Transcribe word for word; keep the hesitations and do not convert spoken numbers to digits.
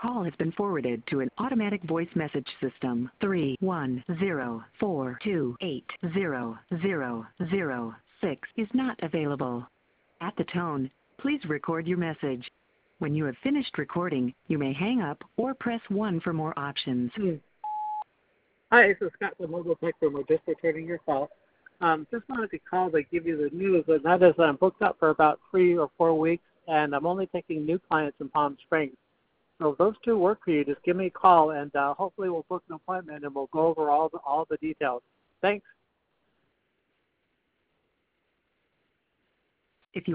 Call has been forwarded to an automatic voice message system. three one zero four two eight zero zero zero six is not available. At the tone, please record your message. When you have finished recording, you may hang up or press one for more options. Hmm. Hi, this is Scott from Mobile Tech Room. We're just returning your call. Um, just wanted to call to give you the news, and that is I'm booked up for about three or four weeks, and I'm only taking new clients in Palm Springs. So if those two work for you, just give me a call, and uh, hopefully we'll book an appointment, and we'll go over all the, all the details. Thanks.